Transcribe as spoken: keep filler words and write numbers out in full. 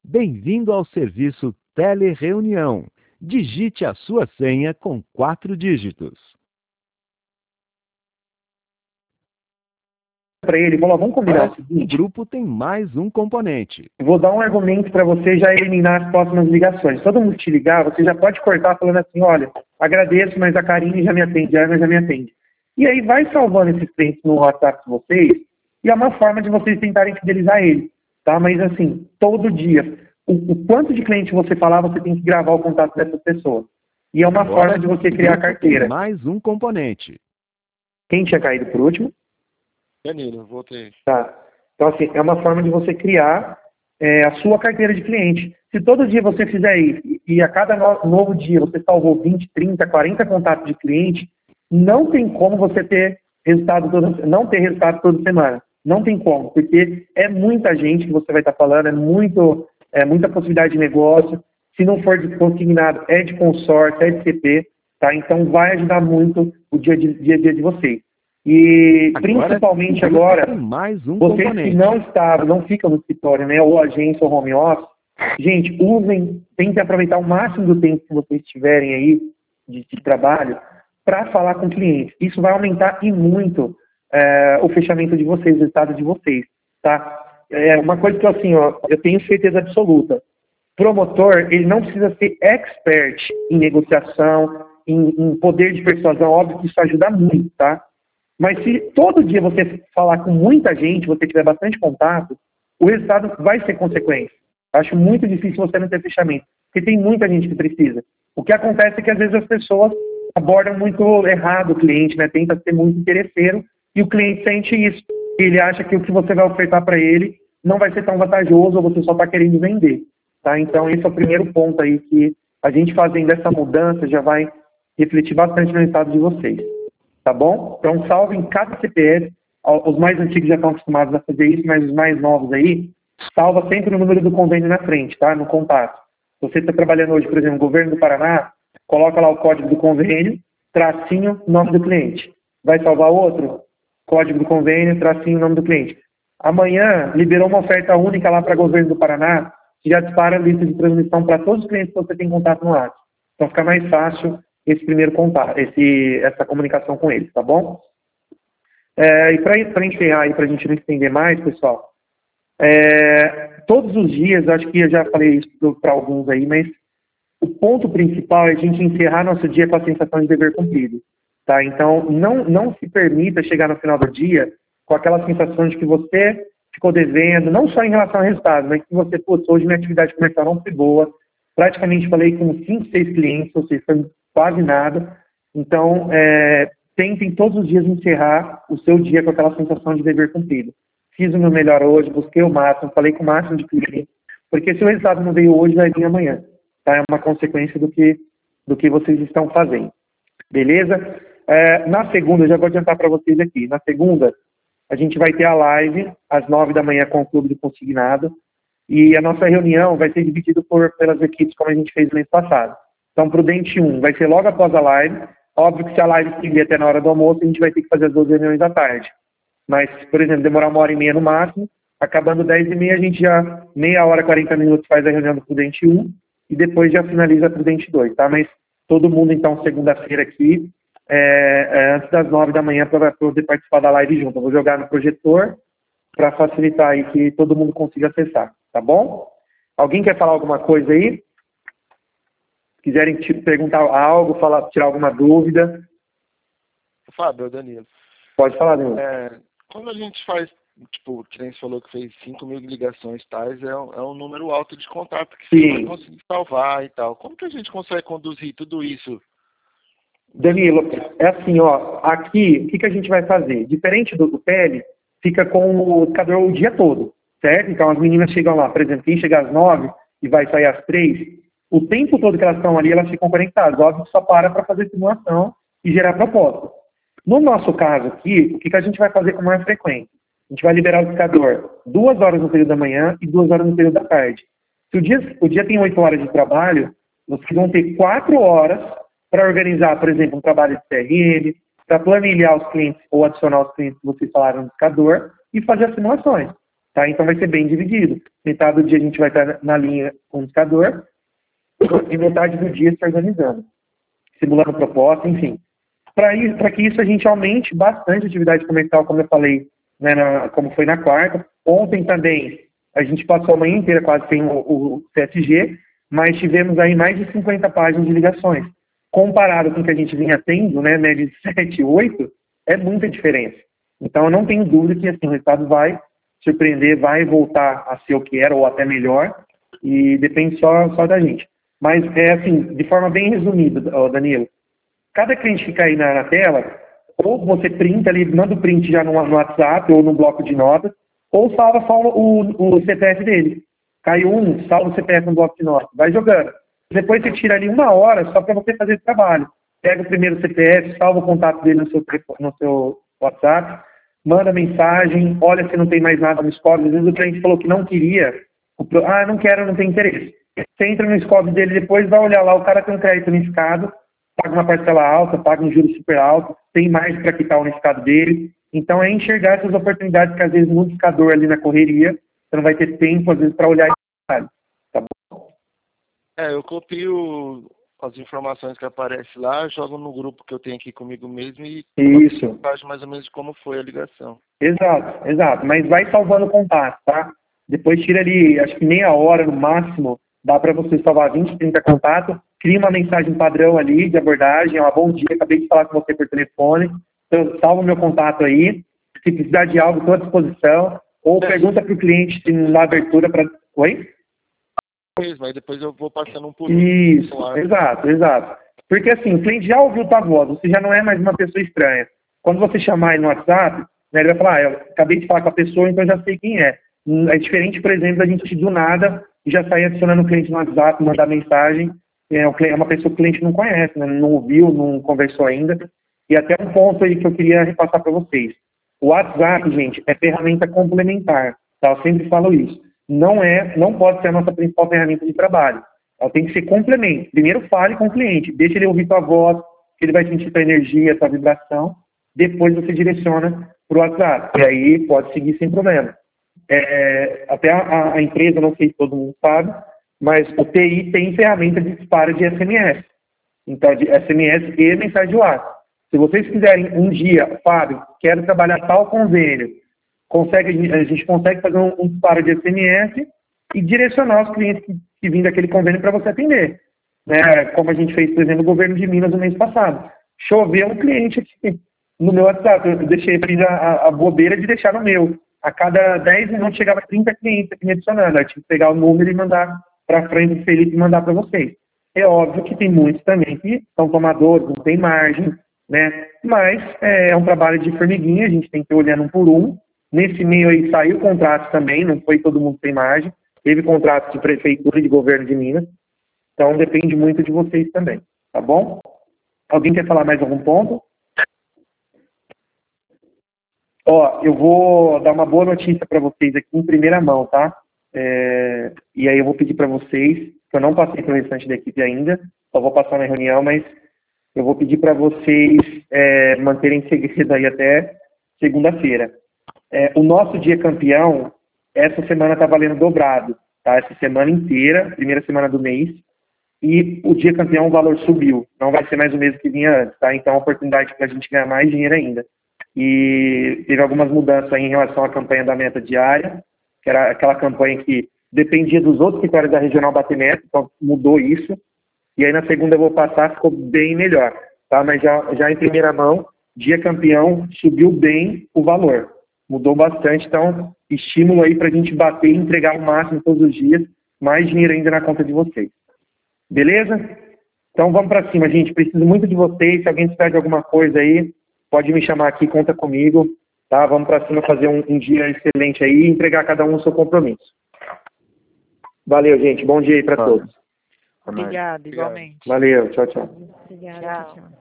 Bem-vindo ao serviço Telereunião. Digite a sua senha com quatro dígitos. Para ele, falou, vamos combinar o O seguinte, grupo tem mais um componente. vou dar um argumento para você já eliminar as próximas ligações. Todo mundo te ligar, você já pode cortar falando assim, olha, agradeço, mas a Karine já me atende, a Ana já me atende. E aí vai salvando esses clientes no WhatsApp de vocês, e é uma forma de vocês tentarem fidelizar ele, tá? Mas assim, todo dia, o, o quanto de cliente você falar, você tem que gravar o contato dessa pessoa. E é uma Agora, forma de você criar a grupo tem carteira. mais um componente. Quem tinha caído por último? Danilo, voltei. Tá. Então, assim, é uma forma de você criar é, a sua carteira de cliente. Se todo dia você fizer isso, e a cada no, novo dia você salvou vinte, trinta, quarenta contatos de cliente, não tem como você ter resultado toda, não ter resultado toda semana. Não tem como, porque é muita gente que você vai estar falando, é, muito, é muita possibilidade de negócio. Se não for de consignado, é de consórcio, é de C P, tá? Então vai ajudar muito o dia a dia, dia, dia de vocês. E Agora, principalmente o grupo agora, tem mais um vocês componente. que não estavam, não ficam no escritório, né, ou agência ou home office, gente, usem, tentem aproveitar o máximo do tempo que vocês tiverem aí de, de trabalho para falar com clientes. Isso vai aumentar e muito é, o fechamento de vocês, o resultado de vocês, tá? É uma coisa que assim, ó, eu tenho certeza absoluta. Promotor, ele não precisa ser expert em negociação, em, em poder de persuasão, óbvio que isso ajuda muito, tá? Mas se todo dia você falar com muita gente, você tiver bastante contato, o resultado vai ser consequência. Acho muito difícil você não ter fechamento, porque tem muita gente que precisa. O que acontece é que às vezes as pessoas abordam muito errado o cliente, né? Tenta ser muito interesseiro e o cliente sente isso. Ele acha que o que você vai ofertar para ele não vai ser tão vantajoso ou você só está querendo vender. Tá? Então esse é o primeiro ponto aí que a gente fazendo essa mudança já vai refletir bastante no resultado de vocês. Tá bom? Então, salvem cada C P F. Os mais antigos já estão acostumados a fazer isso, mas os mais novos aí, salva sempre o número do convênio na frente, tá? No contato. Se você está trabalhando hoje, por exemplo, no governo do Paraná, coloca lá o código do convênio, tracinho, nome do cliente. Vai salvar outro? Código do convênio, tracinho, nome do cliente. Amanhã, liberou uma oferta única lá para o governo do Paraná, que já dispara a lista de transmissão para todos os clientes que você tem contato no WhatsApp. Então, fica mais fácil esse primeiro contato, esse, essa comunicação com eles, tá bom? É, e para encerrar aí, para a gente não estender mais, pessoal, é, todos os dias, acho que eu já falei isso para alguns aí, mas o ponto principal é a gente encerrar nosso dia com a sensação de dever cumprido, tá? Então, não, não se permita chegar no final do dia com aquela sensação de que você ficou devendo, não só em relação ao resultado, mas que você, putz, hoje minha atividade comercial não foi boa, praticamente falei com cinco, seis clientes, ou seja, foi quase nada. Então, é, tentem todos os dias encerrar o seu dia com aquela sensação de dever cumprido. Fiz o meu melhor hoje, busquei o máximo, falei com o máximo de clientes, porque se o resultado não veio hoje, vai vir amanhã. Tá? É uma consequência do que, do que vocês estão fazendo. Beleza? É, na segunda, eu já vou adiantar para vocês aqui, na segunda, a gente vai ter a live às nove da manhã com o Clube do Consignado, e a nossa reunião vai ser dividida por, pelas equipes, como a gente fez no mês passado. Então, Prudente um vai ser logo após a live. Óbvio que se a live seguir até na hora do almoço, a gente vai ter que fazer as duas reuniões da tarde. Mas, por exemplo, demorar uma hora e meia no máximo, acabando dez e meia, a gente já, meia hora, quarenta minutos, faz a reunião do Prudente um e depois já finaliza a Prudente dois, tá? Mas todo mundo, então, segunda-feira aqui, é, é, antes das nove da manhã, para poder participar da live junto. Eu vou jogar no projetor para facilitar aí que todo mundo consiga acessar, tá bom? Alguém quer falar alguma coisa aí? Quiserem te perguntar algo, falar, tirar alguma dúvida. Fábio, Danilo. Pode falar, Danilo. É, quando a gente faz, tipo, que nem você falou que fez cinco mil ligações tais, é um, é um número alto de contato que você vai conseguir salvar e tal. Como que a gente consegue conduzir tudo isso? Danilo, é assim, ó, aqui, o que, que a gente vai fazer? Diferente do, do P L, fica com o educador o dia todo, certo? Então as meninas chegam lá, por exemplo, quem chegar às nove e vai sair às três, o tempo todo que elas estão ali, elas ficam conectadas. Óbvio que só para para fazer simulação e gerar proposta. No nosso caso aqui, o que, que a gente vai fazer com maior frequência? A gente vai liberar o educador duas horas no período da manhã e duas horas no período da tarde. Se o dia, o dia tem oito horas de trabalho, vocês vão ter quatro horas para organizar, por exemplo, um trabalho de C R M, para planilhar os clientes ou adicionar os clientes que vocês falaram no educador e fazer as simulações. Tá? Então vai ser bem dividido. Metade do dia a gente vai estar na linha com o indicador e metade do dia se organizando, simulando proposta, enfim. Para que isso a gente aumente bastante a atividade comercial, como eu falei, né, na, como foi na quarta. Ontem também a gente passou a manhã inteira quase sem o, o C S G, mas tivemos aí mais de cinquenta páginas de ligações. Comparado com o que a gente vinha tendo, né, média de sete, oito, é muita diferença. Então eu não tenho dúvida que assim, o resultado vai surpreender, vai voltar a ser o que era ou até melhor, e depende só, só da gente. Mas é assim, de forma bem resumida, Danilo, cada cliente que cair na, na tela, ou você printa ali, manda o print já no, no WhatsApp ou no bloco de notas, ou salva só o, o C P F dele. Caiu um, salva o C P F no bloco de notas, vai jogando. Depois você tira ali uma hora só para você fazer esse trabalho. Pega o primeiro C P F, salva o contato dele no seu, no seu WhatsApp, manda mensagem, olha se não tem mais nada no score. Às vezes o cliente falou que não queria, ah, não quero, não tem interesse. Você entra no score dele depois, vai olhar lá, o cara tem um crédito unificado, paga uma parcela alta, paga um juro super alto, tem mais para quitar o unificado dele. Então é enxergar essas oportunidades que às vezes no indicador ali na correria, você não vai ter tempo às vezes para olhar esse detalhe. Tá bom? É, eu copio as informações que aparecem lá, jogo no grupo que eu tenho aqui comigo mesmo e isso. Faz mais ou menos como foi a ligação. Exato, exato. Mas vai salvando o contato, tá? Depois tira ali, acho que meia hora no máximo, dá para você salvar vinte, trinta contatos, cria uma mensagem padrão ali de abordagem, ó, bom dia, acabei de falar com você por telefone, então salva o meu contato aí, se precisar de algo, estou à disposição, ou é. Pergunta para o cliente se não dá abertura para... Oi? Mesmo, aí depois eu vou passando um por um. Isso, exato, exato. Porque assim, o cliente já ouviu tua voz, você já não é mais uma pessoa estranha. Quando você chamar ele no WhatsApp, né, ele vai falar, ah, eu acabei de falar com a pessoa, então eu já sei quem é. É diferente, por exemplo, da gente do nada já sair adicionando o cliente no WhatsApp, mandar mensagem, é uma pessoa que o cliente não conhece, né, não ouviu, não conversou ainda. E até um ponto aí que eu queria repassar para vocês. O WhatsApp, gente, é ferramenta complementar, tá? Eu sempre falo isso. Não é, não pode ser a nossa principal ferramenta de trabalho. Ela tem que ser complemento. Primeiro fale com o cliente, deixa ele ouvir tua voz, que ele vai sentir tua energia, tua vibração. Depois você direciona para o WhatsApp. E aí pode seguir sem problema. É, até a, a empresa, não sei se todo mundo sabe, mas o T I tem ferramenta de disparo de S M S. Então, de S M S e mensagem de WhatsApp. Se vocês quiserem um dia, Fábio, quero trabalhar tal convênio, consegue, a gente consegue fazer um, um disparo de S M S e direcionar os clientes que, que vêm daquele convênio para você atender. Né? Como a gente fez, por exemplo, no governo de Minas no mês passado. Choveu um cliente aqui no meu WhatsApp, eu deixei, fiz a, a bobeira de deixar no meu. A cada dez minutos chegava trinta clientes aqui me adicionando. Eu tive que pegar o número e mandar para frente do Felipe e mandar para vocês. É óbvio que tem muitos também que são tomadores, não tem margem, né? Mas é, é um trabalho de formiguinha, a gente tem que ir olhando um por um. Nesse meio aí saiu contrato também, não foi todo mundo sem margem. Teve contrato de prefeitura e de governo de Minas. Então depende muito de vocês também, tá bom? Alguém quer falar mais algum ponto? Ó, eu vou dar uma boa notícia para vocês aqui em primeira mão, tá? É, e aí eu vou pedir para vocês, que eu não passei para o restante da equipe ainda, só vou passar na reunião, mas eu vou pedir para vocês é, manterem segredo aí até segunda-feira. É, o nosso dia campeão, essa semana está valendo dobrado, tá? Essa semana inteira, primeira semana do mês, e o dia campeão o valor subiu, não vai ser mais o mesmo que vinha antes, tá? Então é uma oportunidade para a gente ganhar mais dinheiro ainda. E teve algumas mudanças aí em relação à campanha da meta diária, que era aquela campanha que dependia dos outros escritórios da regional bater meta, então mudou isso. E aí na segunda eu vou passar, ficou bem melhor, tá? Mas já, já em primeira mão, dia campeão subiu bem o valor, mudou bastante, então estímulo aí para a gente bater e entregar o máximo todos os dias, mais dinheiro ainda na conta de vocês. Beleza? Então vamos para cima, gente, preciso muito de vocês, se alguém precisar de alguma coisa aí, pode me chamar aqui, conta comigo, tá? Vamos para cima fazer um, um dia excelente aí e entregar a cada um o seu compromisso. Valeu, gente. Bom dia aí para todos. Obrigado, igualmente. Valeu, tchau, tchau. Obrigada, tchau.